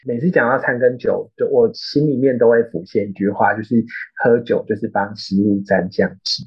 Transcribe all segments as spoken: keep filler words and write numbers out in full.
每次讲到餐跟酒，就我心里面都会浮现一句话，就是喝酒就是帮食物沾酱汁。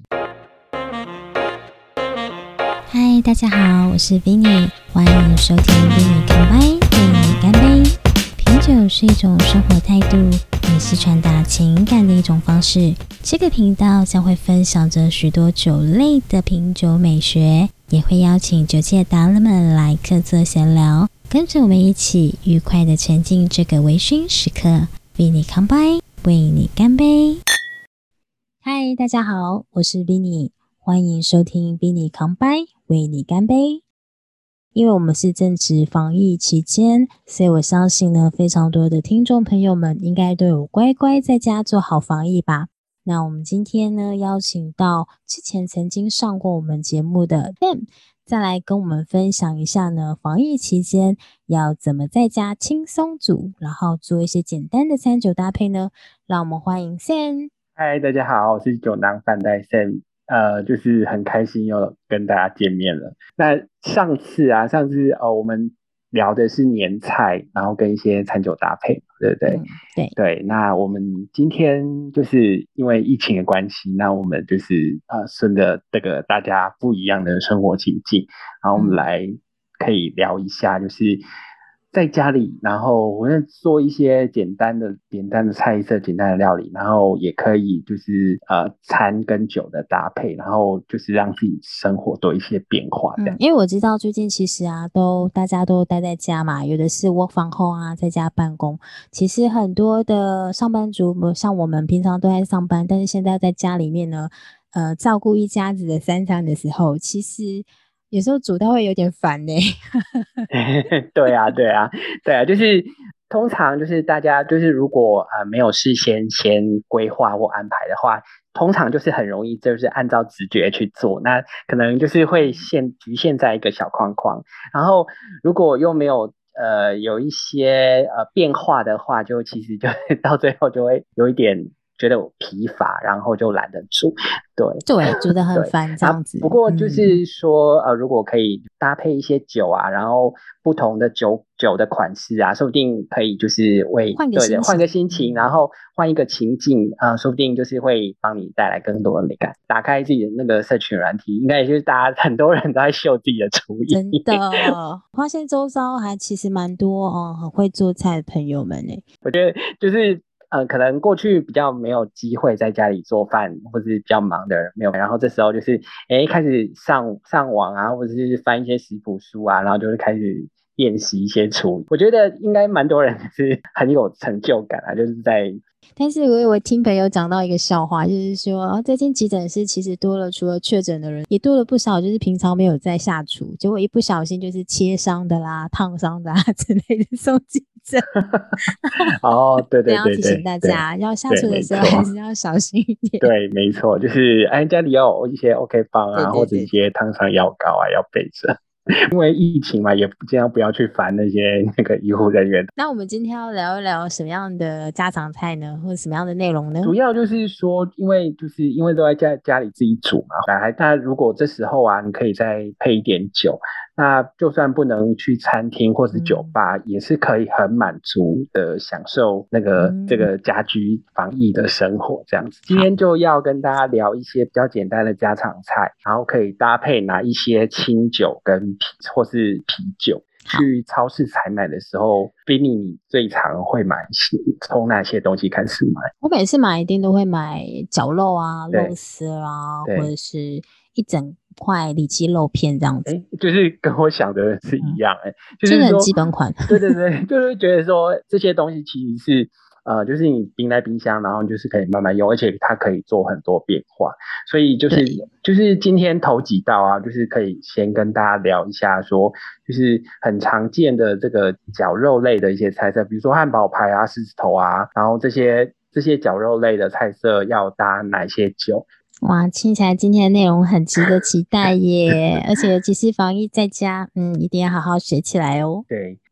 嗨，大家好，我是 Vinny， 欢迎收听 Vinny 干杯，为你干杯。品酒是一种生活态度，也是传达情感的一种方式。这个频道将会分享着许多酒类的品酒美学，也会邀请酒界达人们来客座闲聊，跟着我们一起愉快的沉浸这个微醺时刻。为你干杯，为你干杯。嗨，大家好，我是 Vinny， 欢迎收听 Vinny 干杯，为你干杯。因为我们是正值防疫期间，所以我相信呢，非常多的听众朋友们应该都有乖乖在家做好防疫吧。那我们今天呢，邀请到之前曾经上过我们节目的 Sam， 再来跟我们分享一下呢，防疫期间要怎么在家轻松煮，然后做一些简单的餐酒搭配呢？让我们欢迎 Sam。 嗨，大家好，我是酒囊饭袋 Sam。呃，就是很开心又跟大家见面了。那上次啊，上次哦，我们聊的是年菜，然后跟一些餐酒搭配，对不对？ 嗯，对对。那我们今天就是因为疫情的关系，那我们就是呃，顺着这个大家不一样的生活情境，然后我们来可以聊一下，就是在家里，然后我们做一些简单的、简单的菜色、简单的料理，然后也可以就是呃餐跟酒的搭配，然后就是让自己生活多一些变化这样。 嗯，因为我知道最近其实啊，都大家都待在家嘛，有的是 work from home 啊，在家办公。其实很多的上班族，像我们平常都在上班，但是现在在家里面呢，呃，照顾一家子的三餐的时候，其实有时候煮到会有点烦呢、欸。 对啊，对啊，对啊，就是通常就是大家就是如果呃没有事先先规划或安排的话，通常就是很容易就是按照直觉去做，那可能就是会限局限在一个小框框，然后如果又没有呃有一些呃变化的话，就其实就到最后就会有一点觉得疲乏，然后就懒得煮，对。 对，煮得很对， 烦这啊， 样子。 不过就嗯， 是说，呃，如果可以搭配一些酒啊，然后不同的酒酒的款式啊，说不定可以就是为换个对对换个心情。 心情，然嗯， 后换一个情境啊、呃，说不定就是会帮你带来更多的美感。打开自己的那个社群软体，应该也就是大家很多人都在秀自己的厨艺。 真的，发现周遭还其实蛮多哦，很会做菜的朋友们呢。 我觉得就是呃，可能过去比较没有机会在家里做饭，或是比较忙的人没有，然后这时候就是哎开始上上网啊，或者是翻一些食谱书啊，然后就是开始练习一些厨艺。我觉得应该蛮多人是很有成就感啊，就是在但是我有听朋友讲到一个笑话，就是说，啊，最近急诊室其实多了，除了确诊的人，也多了不少，就是平常没有在下厨，结果一不小心就是切伤的啦、烫伤的啊之类的送急诊。 哦，对对， 对对要提醒对对大家，要下对， 厨的时候没错。 还是要小心一点。 对，没错，就是哎，家里要有一些 OK 棒对啊，或者一对对对。 些烫伤药膏啊，要备着。因为疫情嘛，也尽量不要去烦那些那个医护人员。 那我们今天要聊一聊什么样的家常菜呢，或者什么样的内容呢？ 主要就是说，因为就是因为都在家家里自己煮嘛，来，那如果这时候啊，你可以再配一点酒，那就算不能去餐厅或是酒嗯吧，也是可以很满足的享受那个这嗯， 个家居防疫的生活这样子。今好。 天就要跟大家聊一些比较简单的家常菜，然后可以搭配哪一些清酒跟啤或是啤酒。 好， 去超市采买的时候，Vinny 你最常会买从哪些东西开始买？ 我每次买一定都会买绞肉啊、肉对丝啊，或者对， 是一整块里脊肉片这样子。 哎，就是跟我想的是一嗯， 样，哎，就这个很是说， 基本款。 对对对，就是觉得说这些东西其实是，呃，就是你冰在冰箱，然后就是可以慢慢用，而且它可以做很多变化，所以就是对， 就是今天头几道啊，就是可以先跟大家聊一下说，就是很常见的这个绞肉类的一些菜色，比如说汉堡排啊、狮子头啊，然后这些这些绞肉类的菜色要搭哪些酒？ 哇，听起来今天的内容很值得期待耶！而且尤其是防疫在家，嗯，一定要好好学起来哦。 对，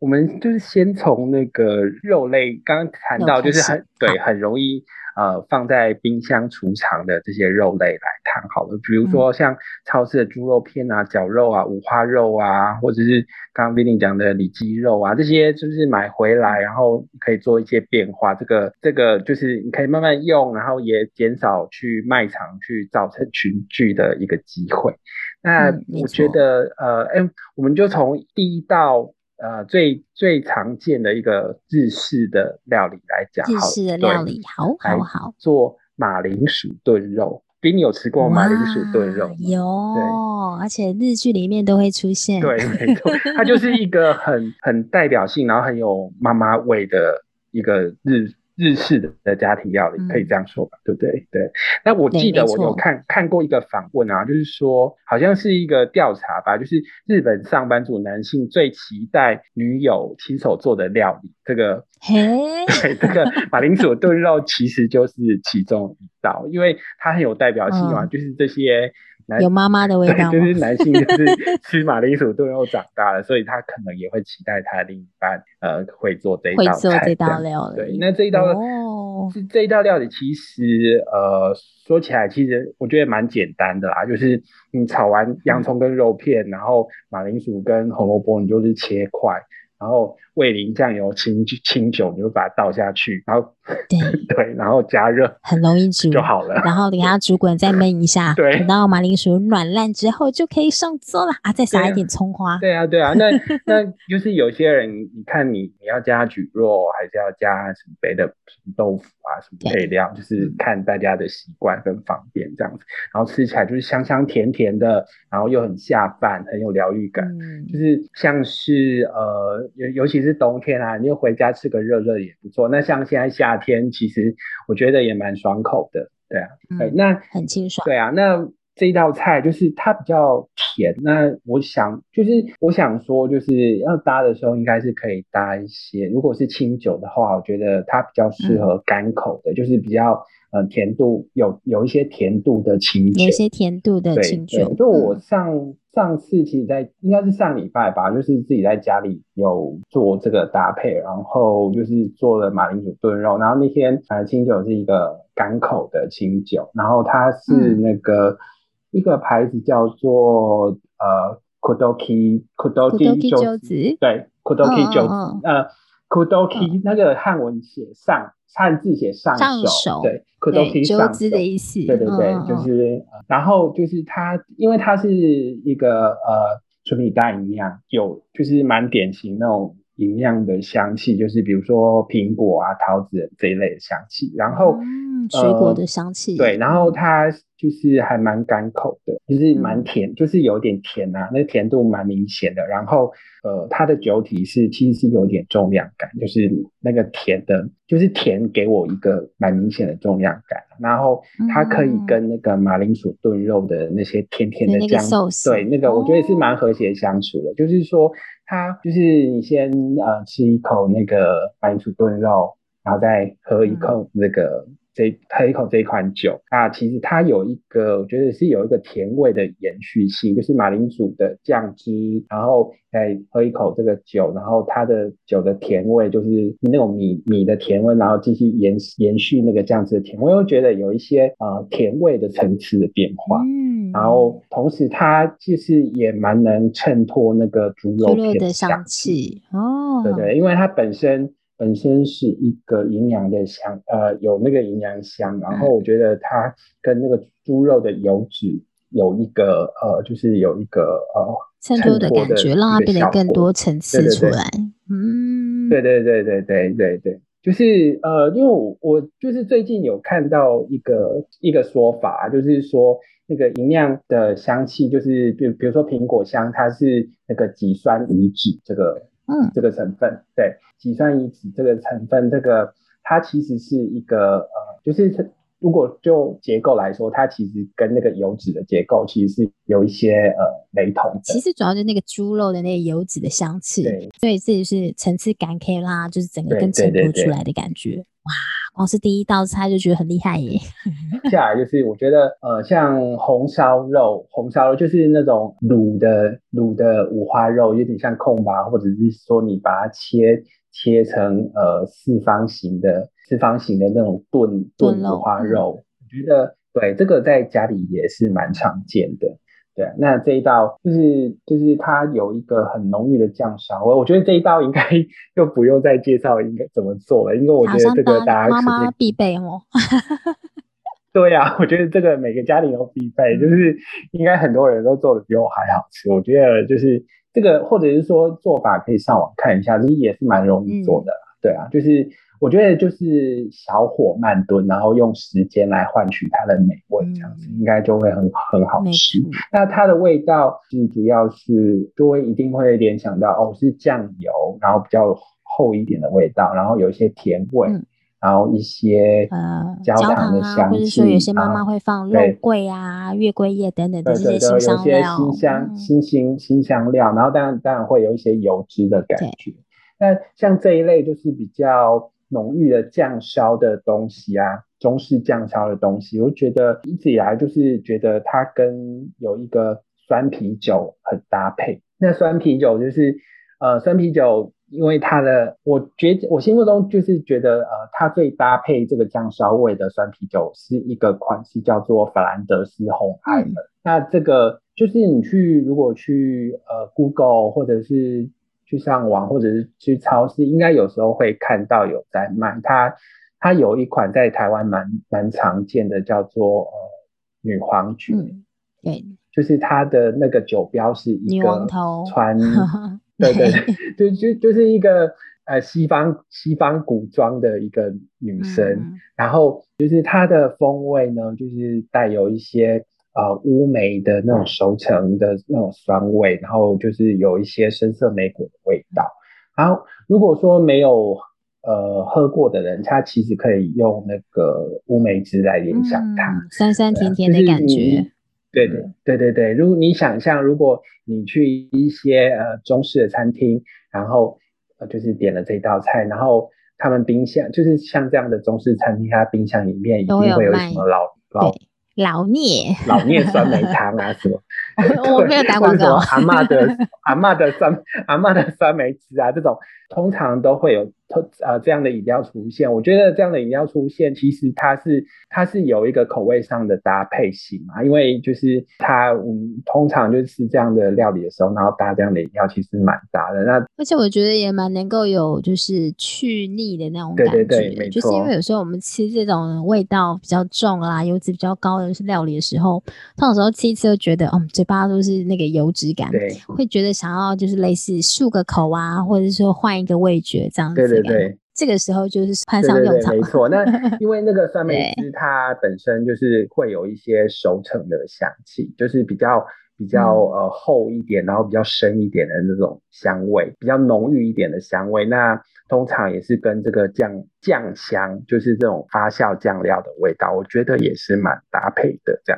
我们就是先从那个肉类，刚刚谈到就是很对，很容易呃放在冰箱储藏的这些肉类来谈好了。比如说像超市的猪肉片啊、绞肉啊、五花肉啊，或者是刚刚 Vinny 讲的里脊肉啊，这些就是买回来然后可以做一些变化。这个这个就是你可以慢慢用，然后也减少去卖场去造成群聚的一个机会。那我觉得、嗯、呃，哎，我们就从第一道。呃，最最常见的一个日式的料理来讲， 日式的料理，好好好， 做马铃薯炖肉。比你有吃过马铃薯炖肉吗？ 有，而且日剧里面都会出现。 对，没错，它就是一个很很代表性，然后很有妈妈味的一个日日式的家庭料理，可以这样说吧，嗯、对不对？对。那我记得我有看看过一个访问啊，就是说好像是一个调查吧，就是日本上班族男性最期待女友亲手做的料理，这个对这个马铃薯炖肉其实就是其中一道，因为它很有代表性嘛，嗯、就是这些。 有妈妈的味道吗？ 对，就是男性就是吃马铃薯炖肉长大了，所以他可能也会期待他另一半呃会做这一道菜， 会做这道料理。 对，那这一道、哦、这一道料理其实呃说起来其实我觉得蛮简单的啦，就是你炒完洋葱跟肉片，嗯、然后马铃薯跟红萝卜你就是切块。然后味淋酱油清清酒，你就把它倒下去，然后对对，然后加热， 很容易煮就好了。 然后给它煮滚，再焖一下， 对， 等到马铃薯软烂之后就可以上桌了啊！再撒一点葱花。 对啊，对啊，对啊那那就是有些人，你看你你要加蒟蒻，还是要加什么别的什么豆腐啊，什么配料，就是看大家的习惯跟方便这样子。然后吃起来就是香香甜甜的，然后又很下饭，很有疗愈感，嗯、就是像是呃。尤尤其是冬天啊，你就回家吃个热热也不错。那像现在夏天，其实我觉得也蛮爽口的，对啊，嗯、对，那很清爽。 对啊，那这一道菜就是它比较甜。那我想就是我想说，就是要搭的时候，应该是可以搭一些。如果是清酒的话，我觉得它比较适合甘口的，嗯、就是比较呃甜度有有一些甜度的清酒， 有一些甜度的清酒。 对对，就我上。嗯上次其实在应该是上礼拜吧，就是自己在家里有做这个搭配，然后就是做了马铃薯炖肉，然后那天呃清酒是一个甘口的清酒，然后它是那个、嗯、一个牌子叫做呃 Kudoki Kudoki 酒子，对 Kudoki 酒子、哦哦哦、呃 Kudoki、哦、那个汉文写上。汉字写上手， 上手对 ，Kudoki 上手的意思， 对对对，嗯、就是、呃，然后就是它，因为它是一个呃纯米大吟酿，有就是蛮典型那种吟酿的香气，就是比如说苹果啊、桃子这一类的香气，然后、 嗯、水果的香气、 呃，对，然后它就是还蛮甘口的，就是蛮甜，嗯、就是有点甜啊，那甜度蛮明显的，然后。呃，它的酒体是其实是有点重量感，就是那个甜的，就是甜给我一个蛮明显的重量感，然后它可以跟那个马铃薯炖肉的那些甜甜的酱， 那对，那个我觉得是蛮和谐相处的，哦、就是说它就是你先呃吃一口那个马铃薯炖肉，然后再喝一口那个。嗯这喝一口这一款酒啊，其实它有一个，我觉得是有一个甜味的延续性，就是马铃薯的酱汁，然后再喝一口这个酒，然后它的酒的甜味就是那种米米的甜味，然后继续延延续那个酱汁的甜味，我又觉得有一些呃甜味的层次的变化，嗯，然后同时它就是也蛮能衬托那个猪肉片的香气哦， 对对，因为它本身。本身是一个营养的香，呃，有那个营养香，然后我觉得它跟那个猪肉的油脂有一个呃，就是有一个呃衬托的感觉，让它变得更多层次出来。 嗯，对对对对对对对，就是呃，因为我我就是最近有看到一个一个说法，就是说那个营养的香气，就是比比如说苹果香，它是那个己酸乙酯这个。嗯，这个成分，对，己酸乙酯这个成分，这个它其实是一个呃，就是如果就结构来说，它其实跟那个油脂的结构其实是有一些呃雷同的。 其实主要就是那个猪肉的那个油脂的香气，对，所以这就是层次感可以让它就是整个更衬托出来的感觉。哇， 光是第一道菜就觉得很厉害耶。 下来就是我觉得呃，像红烧肉，红烧肉就是那种卤的卤的五花肉，有点像控吧，或者是说你把它切切成呃四方形的四方形的那种炖炖五炖肉，嗯， 花肉，我觉得对这个在家里也是蛮常见的。对啊，那这一道就是就是它有一个很浓郁的酱烧味，我觉得这一道应该就不用再介绍应该怎么做了，因为我好觉得这个像大家大家随便。 妈妈必备哦。 对呀、我觉得这个每个家庭都必备，就嗯是应该很多人都做的比我还好吃。我觉得就是这个，或者是说做法可以上网看一下，就是也是蛮容易做嗯的啦。对啊，就是我觉得就是小火慢炖，然后用时间来换取它的美味，这样子应嗯， 该就会很很好吃。 没错， 那它的味道是主要是就会一定会联想到哦是酱油，然后比较厚一点的味道，然后有一些甜味。 嗯。 然后一些呃， 焦糖的焦糖啊，或香者说有气，然后些妈妈会放肉对桂啊、月桂叶等等的这些辛对对对，有一些新香料。 香嗯， 新新新香料，然后当然当然会有一些油脂的感对， 觉。那像这一类就是比较浓郁的酱烧的东西啊，中式酱烧的东西，我觉得一直以来就是觉得它跟有一个酸啤酒很搭配。那酸啤酒就是呃酸啤酒，因为它的我觉我心目中就是觉得呃它最搭配这个酱烧味的酸啤酒是一个款式叫做法兰德斯红艾嗯尔。那这个就是你去如果去呃 Google 或者是去上网或者是去超市，应该有时候会看到有在卖。它它有一款在台湾蛮蛮常见的叫做呃女皇爵， 嗯，对， 就是它的那个酒标是一女王个头， 穿，对对对， 对，就就就是一个呃西方西方古装的一个女生， 嗯然后就是它的风味呢，就是带有一些呃乌梅的那种熟成的那种酸味，然后就是有一些深色莓果的味道。然后如果说没有呃喝过的人，他其实可以用那个乌梅汁来联想它。 嗯，酸酸对啊， 甜甜的就是感觉。 你你对对对对对，如果你想象，如果你去一些呃中式的餐厅，然后呃就是点了这道菜，然后他们冰箱就是像这样的中式餐厅，它冰箱里面一都会定会有有卖， 什么老老对，老聂， 老聂酸梅汤啊什么，对， 我没有打或者什么广告。 阿嬷的阿嬷的酸阿嬷的酸梅汁啊，这种通常都会有呃这样的饮料出现。我觉得这样的饮料出现，其实它是它是有一个口味上的搭配性嘛，因为就是它嗯通常就是吃这样的料理的时候，然后搭这样的饮料，其实蛮搭的。那而且我觉得也蛮能够有就是去腻的那种对对感觉， 对，没就是因为错， 有时候我们吃这种味道比较重啦、油脂比较高的料理的时候，通常时候吃一次就觉得，嗯，嘴巴都是那个油脂感， 对会觉得想要就是类似漱个口啊，或者说换一个味觉这样对子的感觉。 对对。 这个时候就是派对对对， 上用场。 没错。那因为那个酸梅对， 汁它本身就是会有一些熟成的香气，就是比较比较嗯， 呃厚一点，然后比较深一点的那种香味，比较浓郁一点的香味。那通常也是跟这个酱酱香，就是这种发酵酱料的味道，我觉得也是蛮搭配的。这样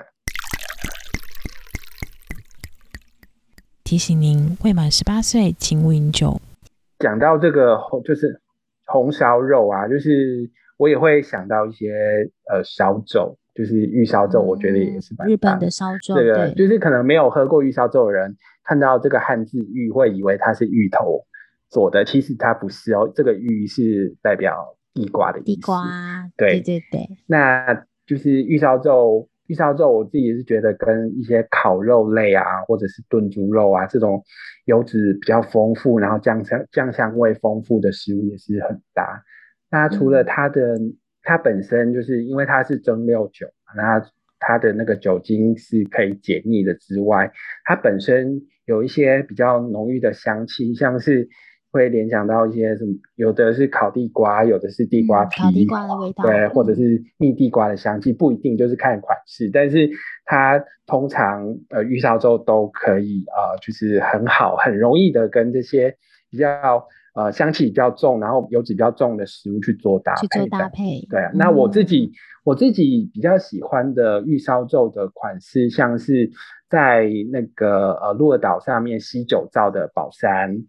提醒您，未满十八岁请勿饮酒。 讲到这个就是红烧肉啊，就是我也会想到一些呃烧粥，就是玉烧粥，我觉得也嗯， 是蛮搭的。 日本的烧这粥，对， 个就是可能没有喝过玉烧粥的人，看到这个汉字玉会以为它是芋头做的，其实它不是哦，这个玉是代表地瓜的地意思。 瓜，对对， 对对， 那就是玉烧粥。玉烧粥我自己是觉得跟一些烤肉类啊，或者是炖猪肉啊这种油脂比较丰富，然后酱香酱香味丰富的食物也是很搭。那除了嗯， 它的它本身就是因为它是蒸馏酒，那它的那个酒精是可以解腻的之外，它本身有一些比较浓郁的香气，像是会联想到一些什么，有的是烤地瓜，有的是地瓜嗯，烤地皮， 瓜的味道， 对，或者嗯， 是蜜地瓜的香气，不一定就是看款式，但是它通常呃玉烧粥都可以呃就是很好很容易的跟这些比较呃香气比较重，然后油脂比较重的食物去做搭去做配，这样。 搭配， 对啊，那我自嗯， 己我自己比较喜欢的玉烧粥的款式，像是在那个呃鹿儿岛上面西九造的宝山，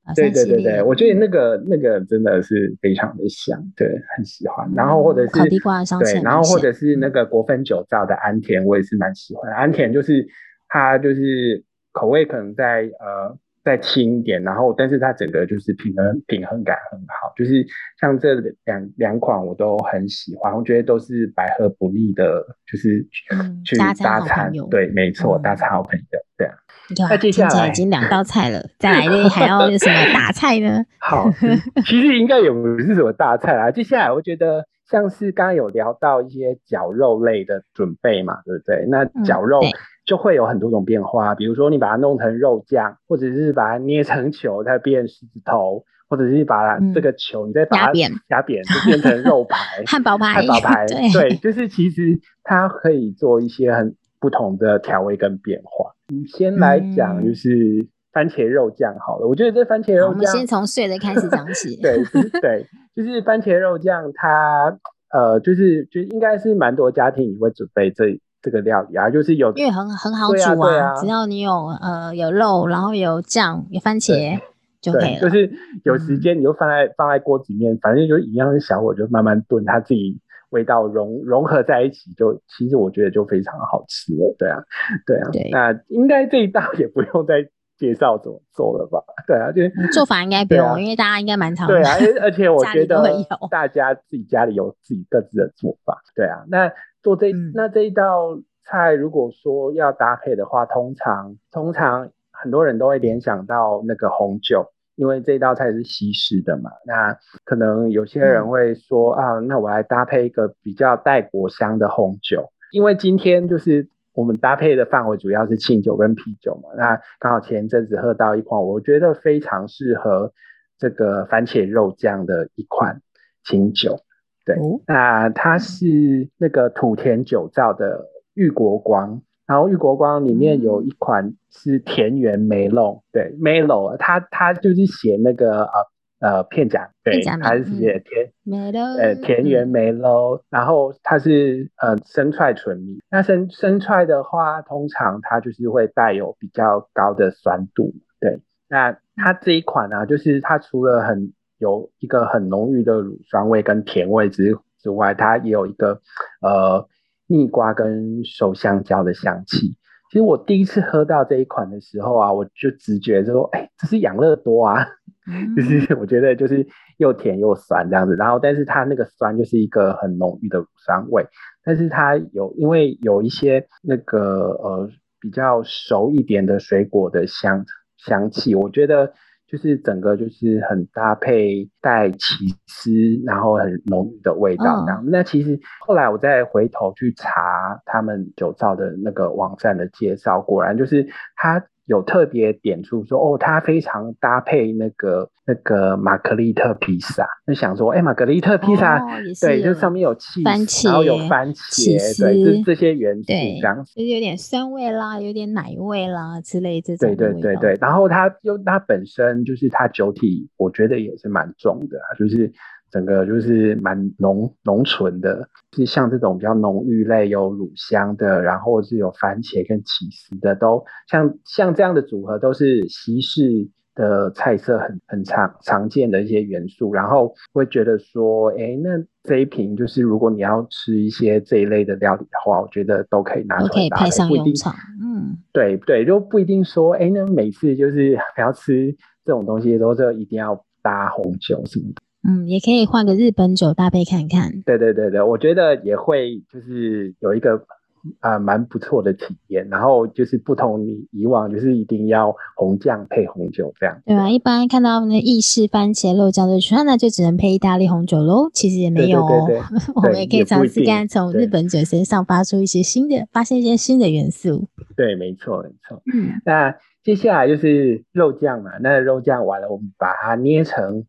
啊， 对对对三系列对，我觉得那个那个真的是非常的香，对，很喜欢。然后或者嗯烤是地瓜的香气对， 很明显。 然后或者是那个国分酒造的安田，我也是蛮喜欢的。安田就是它就是口味可能在呃再轻一点，然后但是它整个就是平衡平衡感很好，就是像这两两款我都很喜欢，我觉得都是百喝不腻的，就是嗯， 去搭餐搭餐， 好朋友。 对，没错，搭嗯， 餐好朋友，对啊。那哇， 接下来听起来已经两道菜了，再来的还要有什么大菜呢？ 好，其实应该也不是什么大菜啦。接下来我觉得像是刚刚有聊到一些绞肉类的准备嘛，对不对？那嗯， 绞肉对， 就会有很多种变化，比如说你把它弄成肉酱，或者是把它捏成球，它变狮子头，或者是把它这嗯， 个球你再把它压扁， 压扁，就变成肉排、 汉堡排， 汉堡排。 对， 对，就是其实它可以做一些很不同的调味跟变化。先来讲就嗯， 是番茄肉酱好了，我觉得这番茄好， 肉酱， 我们先从碎的开始讲起。 对，就是对，就是番茄肉酱它，呃，就是就应该是蛮多家庭也会准备这这个料理啊，就是有， 因为很很好对啊煮啊， 对啊， 只要你有呃有肉，然后有酱，有番茄就可以对，就了。 是有时嗯， 间你就放在放在锅子里面，反正就一样是小火就慢慢炖，它自己味道融融合在一起就，其实我觉得就非常好吃了，对啊，对啊， 对， 那应该这一道也不用再介绍怎么做了吧？对啊，就嗯做法应该不用， 对啊， 因为大家应该蛮常对啊，而而且我家觉得里都会有。 大家自己家里有自己各自的做法，对啊。那做这嗯， 那这一道菜，如果说要搭配的话，通常通常很多人都会联想到那个红酒，因为这道菜是西式的嘛。那可能有些人嗯， 会说啊，那我来搭配一个比较带果香的红酒，因为今天就是我们搭配的范围主要是清酒跟啤酒嘛。那刚好前一阵子喝到一款，我觉得非常适合这个番茄肉酱的一款清酒。对， 哦， 那它是那个土田酒造的玉国光，然后玉国光里面有一嗯， 款是田园梅露，对，Melo，它它就是写那个呃呃片假，对， 片假名， 它是写嗯， 田没了， 呃田园嗯， 梅露，然后它是呃生踹纯米，那生生踹的话，通常它就是会带有比较高的酸度，对，那它这一款呢、啊，就是它除了很有一个很浓郁的乳酸味跟甜味之之外，它也有一个呃蜜瓜跟熟香蕉的香气。其实我第一次喝到这一款的时候啊，我就直觉说，哎，这是养乐多啊，就嗯， 是我觉得就是又甜又酸这样子。然后，但是它那个酸就是一个很浓郁的乳酸味，但是它有因为有一些那个呃比较熟一点的水果的香香气，我觉得就是整个就是很搭配带起司，然后很浓郁的味道这嗯， 样。那其实后来我再回头去查他们酒造的那个网站的介绍，果然就是它有特别点出说，哦，它非常搭配那个那个玛格丽特披萨。就想说，哎，玛格丽特披萨， 哦，也是对，就有上面有番 cheese，然后有茄、 番起茄，对，这司， 这些元素这对， 样。 就是有点酸味啦，有点奶味啦之类这对种的对对对， 味道的。 然后它又它本身就是它酒体，我觉得也是蛮重的啊，就是整个就是蛮浓浓醇的，就是像这种比较浓郁类有乳香的，然后是有番茄跟起司的，都像像这样的组合都是西式的菜色很很常常见的一些元素，然后会觉得说，哎，那这一瓶就是如果你要吃一些这一类的料理的话，我觉得都可以拿都出来搭配， 可以派上不一定。 用场，嗯对对，就不一定说，哎，那每次就是还要吃这种东西，都是一定要搭红酒什么的。 嗯，也可以换个日本酒搭配看看。 对对对对，我觉得也会就是有一个啊、呃蛮不错的体验，然后就是不同你以往就是一定要红酱配红酒这样。 对吧？一般看到那意式番茄肉酱就说，那就只能配意大利红酒喽。其实也没对有哦， 对对对我们对， 也可以也不尝试一定。 看从日对本酒身上发出一些新的，发现一些新的元素。 对，没错没错。 嗯那接下来就是肉酱嘛，那肉酱完了，我们把它捏成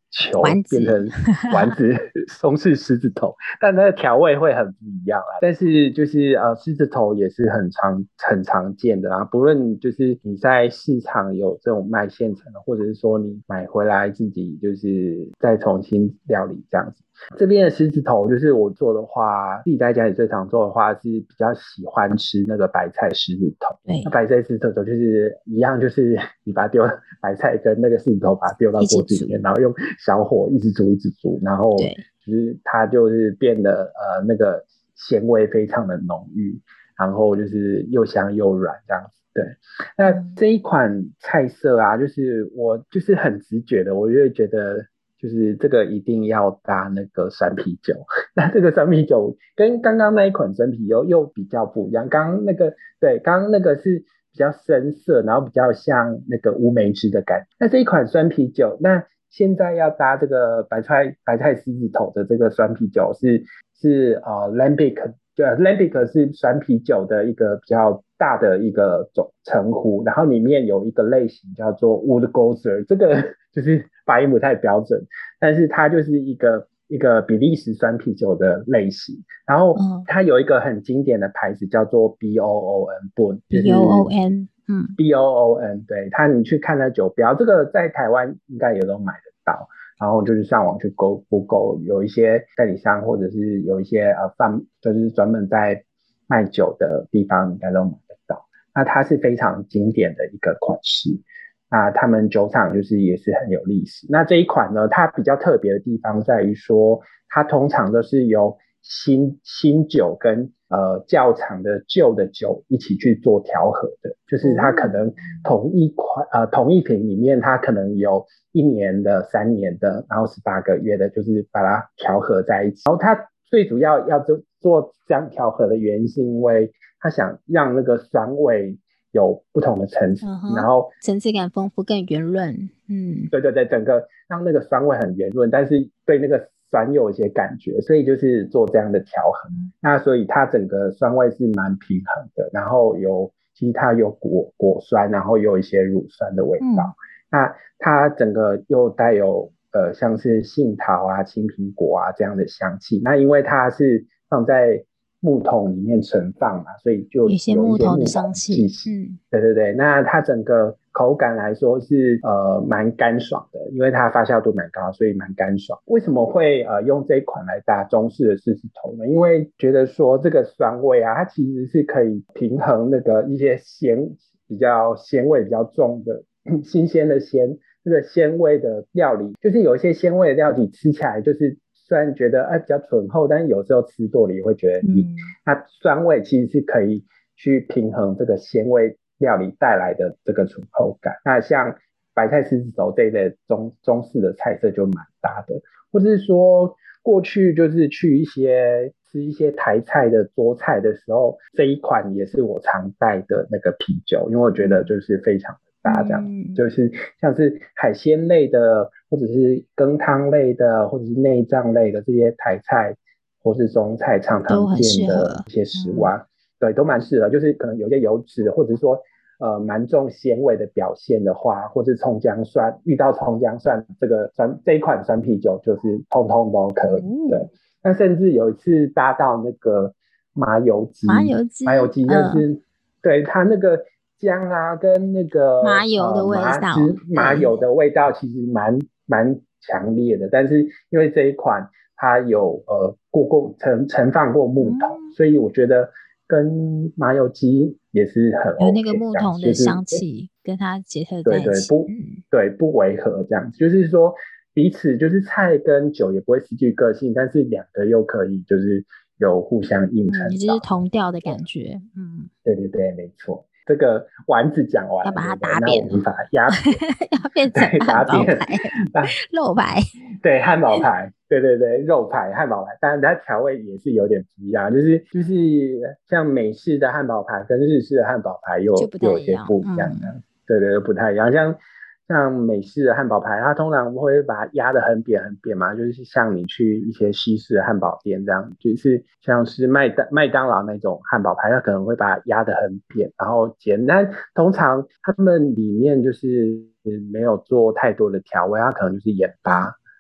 球丸子变成丸子松式狮子头，但它的调味会很不一样啦。但是就是呃狮子头也是很常很常见的啦，不论就是你在市场有这种卖现成的，或者是说你买回来自己就是再重新料理这样子。这边的狮子头就是我做的话，自己在家里最常做的话是比较喜欢吃那个白菜狮子头。 对那，白菜狮子头就是一样，就是你把它丢白菜跟那个狮子头把它丢到锅子里面，然后用小火一直煮一直煮，然后对就是它就是变得呃那个鲜味非常的浓郁，然后就是又香又软这样子。对，那这一款菜色啊，就是我就是很直觉的，我就会觉得就是这个一定要搭那个酸啤酒。那这个酸啤酒跟刚刚那一款生啤又又比较不一样，刚刚那个对，刚刚那个是比较深色，然后比较像那个乌梅汁的感觉。那这一款酸啤酒，那现在要搭这个白菜白菜狮子头的这个酸啤酒是是呃 Lambic。对 ，Lambic 是酸啤酒的一个比较大的一个总称呼，然后里面有一个类型叫做 Woodgozer， 这个就是发音不太标准，但是它就是一个一个比利时酸啤酒的类型，然后它有一个很经典的牌子叫做 B O O N，B O O N， 嗯 ，B O O N， 对，它你去看它酒标，这个在台湾应该也都买得到。然后就是上网去 Google， 有一些代理商或者是有一些呃贩，就是专门在卖酒的地方应该都买得到。那它是非常经典的一个款式，那他们酒厂就是也是很有历史。那这一款呢，它比较特别的地方在于说，它通常都是由新新酒跟呃较长的旧的酒一起去做调和的，就是它可能同一款呃同一瓶里面，它可能有一年的、三年的，然后十八个月的，就是把它调和在一起。然后它最主要要做做这样调和的原因，是因为它想让那个酸味有不同的层次， 嗯、 然后层次感丰富、更圆润。嗯， 对对对，整个让那个酸味很圆润，但是对那个酸有一些感觉，所以就是做这样的调和。嗯、那所以它整个酸味是蛮平衡的，然后有其实它有果果酸，然后有一些乳酸的味道。嗯、那它整个又带有呃像是杏桃啊、青苹果啊这样的香气。那因为它是放在木桶里面存放嘛，所以就有一些木桶的香气。嗯，对对对，那它整个口感来说是呃蛮干爽的，因为它发酵度蛮高，所以蛮干爽。为什么会呃用这一款来搭中式的狮子头呢？因为觉得说这个酸味啊，它其实是可以平衡那个一些鲜比较鲜味比较重的新鲜的鲜这个鲜味的料理，就是有一些鲜味的料理吃起来就是虽然觉得哎比较醇厚，但是有时候吃多了也会觉得腻。嗯、那酸味其实是可以去平衡这个鲜味料理带来的这个醇厚感。那像白菜狮子头这一类中中式的菜色就蛮搭的，或者是说过去就是去一些吃一些台菜的桌菜的时候，这一款也是我常带的那个啤酒，因为我觉得就是非常的搭，这样、嗯、就是像是海鲜类的，或者是羹汤类的，或者是内脏类的这些台菜或是中菜常常见的一些食物啊，对，都蛮适合，就是可能有些油脂，或者是说呃蛮重鲜味的表现的话，或是葱姜蒜，遇到葱姜蒜这个酸这一款酸啤酒就是通通都可以。嗯、对，那甚至有一次搭到那个麻油鸡， 麻油鸡， 麻油鸡就是、嗯、对它那个姜啊跟那个麻油的味道， 呃、麻汁麻油的味道其实蛮蛮强烈的，但是因为这一款它有呃过过盛盛放过木桶、嗯，所以我觉得跟麻油鸡也是很 OK， 有那个木桶的香气、就是、跟它结合在一起， 对对不、嗯、对不违和这样子，就是说彼此就是菜跟酒也不会失去个性，但是两个又可以就是有互相映衬到， 嗯，就是同调的感觉，嗯， 对对对，没错。这个丸子讲完了， 要把它打扁， 那我们把它压要变成汉堡排、肉排， 对，汉堡排，对对对，肉排、汉堡排，当然它调味也是有点不一样，就是就是像美式的汉堡排跟日式的汉堡排有有些不一样的、嗯，对对，不太一样，像。像美式的汉堡排，它通常会把它压得很扁很扁嘛，就是像你去一些西式的汉堡店这样，就是像是麦当麦当劳那种汉堡排，它可能会把它压得很扁，然后煎。但通常他们里面就是没有做太多的调味，它可能就是盐巴，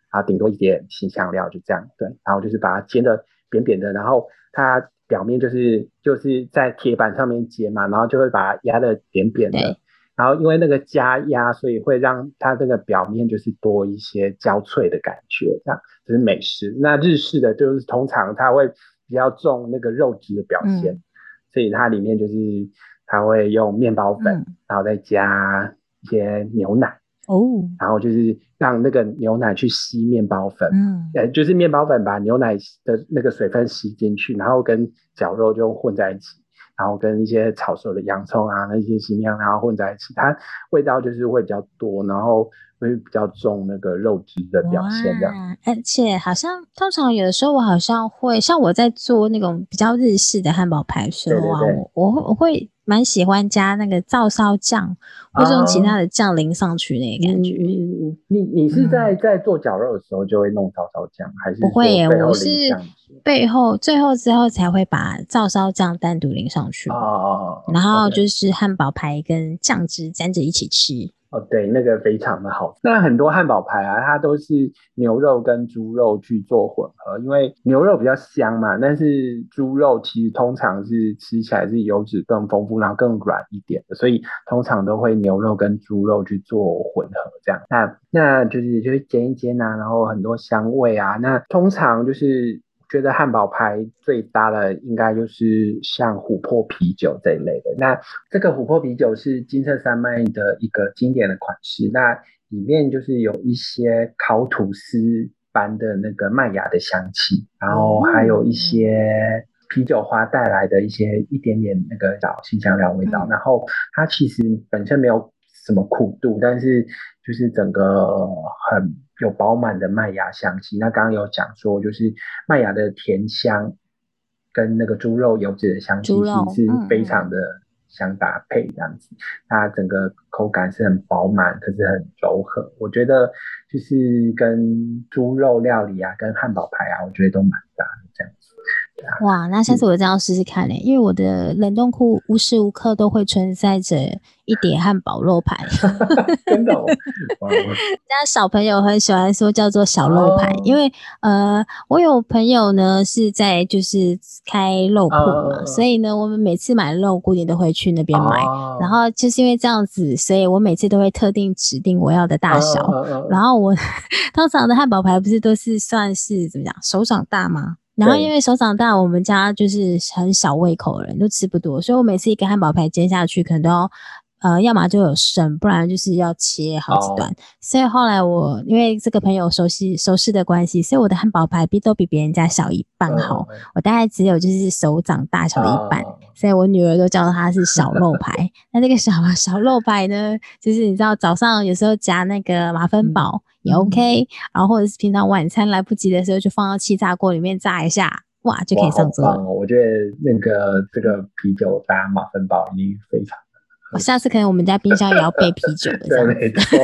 然后顶多一点新香料就这样，对，然后就是把它煎的扁扁的，然后它表面就是就是在铁板上面煎嘛，然后就会把它压的扁扁的，然后因为那个加压，所以会让它这个表面就是多一些焦脆的感觉，这样这是美式。那日式的就是通常它会比较重那个肉质的表现，嗯、所以它里面就是它会用面包粉，嗯、然后再加一些牛奶。哦，然后就是让那个牛奶去吸面包粉，嗯，呃，就是面包粉把牛奶的那个水分吸进去，然后跟绞肉就混在一起，然后跟一些炒熟的洋葱啊，那些新香，然后混在一起，它味道就是会比较多，然后会比较重那个肉质的表现这样。 而且好像通常有的时候我好像会，像我在做那种比较日式的汉堡排的时候啊，对对对，我我我会蛮喜欢加那个照烧酱，或者用其他的酱淋上去那个感觉。 你你你你是在、嗯、在做绞肉的时候就会弄照烧酱，还是不会耶？我是背后最后之后才会把照烧酱单独淋上去。哦，然后就是汉堡排跟酱汁沾着一起吃。 哦，对，那个非常的好。那很多汉堡排啊，它都是牛肉跟猪肉去做混合，因为牛肉比较香嘛，但是猪肉其实通常是吃起来是油脂更丰富，然后更软一点的，所以通常都会牛肉跟猪肉去做混合这样。那那就是就是煎一煎啊，然后很多香味啊。那通常就是觉得汉堡排最搭的应该就是像琥珀啤酒这一类的。那这个琥珀啤酒是金色山脉的一个经典的款式，那里面就是有一些烤吐司般的那个麦芽的香气，然后还有一些啤酒花带来的一些一点点那个小新香料味道，嗯、然后它其实本身没有什么苦度，但是就是整个很有饱满的麦芽香气。那刚刚有讲说，就是麦芽的甜香跟那个猪肉油脂的香气其实是非常的相搭配，这样子，嗯、它整个口感是很饱满，可是很柔和。我觉得就是跟猪肉料理啊，跟汉堡排啊，我觉得都蛮搭的这样子。 哇，那下次我这样试试看嘞，因为我的冷冻库无时无刻都会存在着一碟汉堡肉排。 真的、哦， 家小朋友很喜欢说叫做小肉排，哦、因为呃，我有朋友呢是在就是开肉铺嘛，哦、所以呢，我们每次买肉固定都会去那边买，哦、然后就是因为这样子，所以我每次都会特定指定我要的大小，哦、然后我通常的汉堡排不是都是算是怎么讲手掌大吗？然后因为手掌大，我们家就是很小胃口的人，都吃不多，所以我每次一个汉堡排煎下去，可能都要呃，要么就有剩，不然就是要切好几段。Oh. 所以后来我因为这个朋友熟悉熟识的关系，所以我的汉堡排比都比别人家小一半好， oh. 我大概只有就是手掌大小的一半， oh. 所以我女儿都叫它是小肉排。那这个小小肉排呢，就是你知道早上有时候夹那个马芬堡。嗯也 OK，嗯、然后或者是平常晚餐来不及的时候，就放到气炸锅里面炸一下，哇，就可以上桌了。 哦、我觉得那个这个啤酒搭马芬堡已经非常的。 我、哦、下次可能我们家冰箱也要备啤酒的， 对，没错。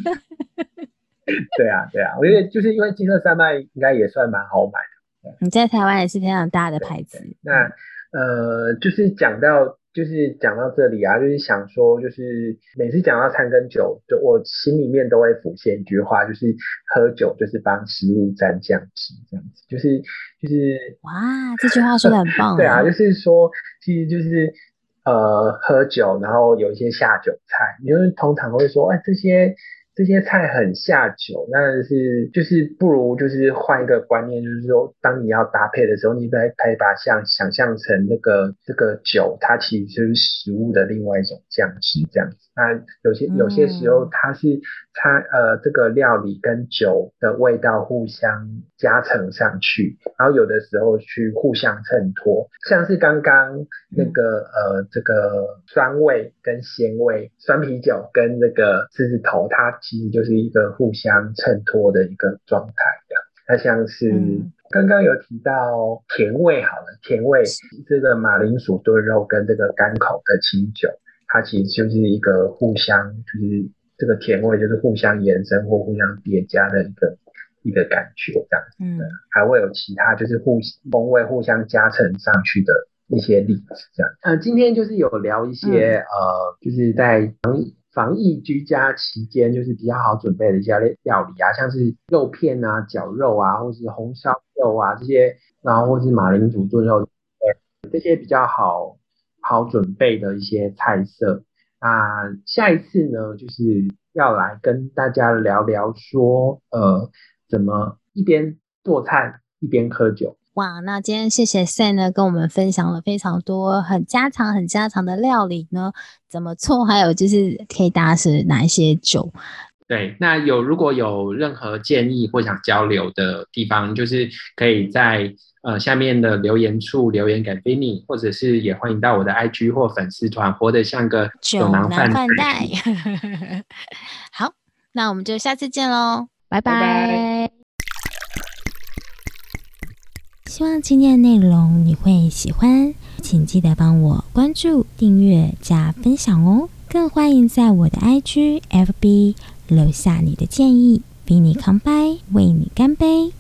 对啊，对啊，我觉得就是因为金色山脉应该也算蛮好买的。 你在台湾也是非常大的牌子。 那呃，就是讲到。就是讲到这里啊，就是想说，就是每次讲到餐跟酒，就我心里面都会浮现一句话，就是喝酒就是帮食物沾酱汁，这样子，就是就是哇，这句话说得很棒。 对啊，就是说，其实就是呃喝酒，然后有一些下酒菜，因为通常会说，哎，这些。这些菜很下酒，但是就是不如就是换一个观念，就是说，当你要搭配的时候，你可以把像想象成那个这个酒，它其实就是食物的另外一种酱汁这样子。那有些有些时候它是它呃这个料理跟酒的味道互相加成上去，然后有的时候去互相衬托，像是刚刚那个呃这个酸味跟鲜味，酸啤酒跟那个狮子头，它其实就是一个互相衬托的一个状态的。那像是刚刚有提到甜味好了，甜味这个马铃薯炖肉跟这个甘口的清酒，它其实就是一个互相就是这个甜味就是互相延伸或互相叠加的一个一个感觉这样子。嗯，还会有其他就是互风味互相加成上去的一些例子这样。呃，今天就是有聊一些、嗯、呃，就是在防疫居家期间就是比较好准备的一些料理啊，像是肉片啊、绞肉啊，或是红烧肉啊这些，然后或是马铃薯炖肉，这些比较好好准备的一些菜色。那下一次呢，就是要来跟大家聊聊说，呃，怎么一边做菜一边喝酒。 哇，那今天谢谢 Sam 呢，跟我们分享了非常多很家常、很家常的料理呢，怎么做，还有就是可以搭是哪一些酒。 对，那有如果有任何建议或想交流的地方，就是可以在呃下面的留言处留言给 Vinny， 或者是也欢迎到我的 I G 或粉丝团，活得像个酒囊饭袋。 好，那我们就下次见喽，拜拜。 拜拜。 希望今天的内容你会喜欢，请记得帮我关注、订阅、加分享哦。更欢迎在我的 I G、F B 留下你的建议，比你康拜，为你干杯。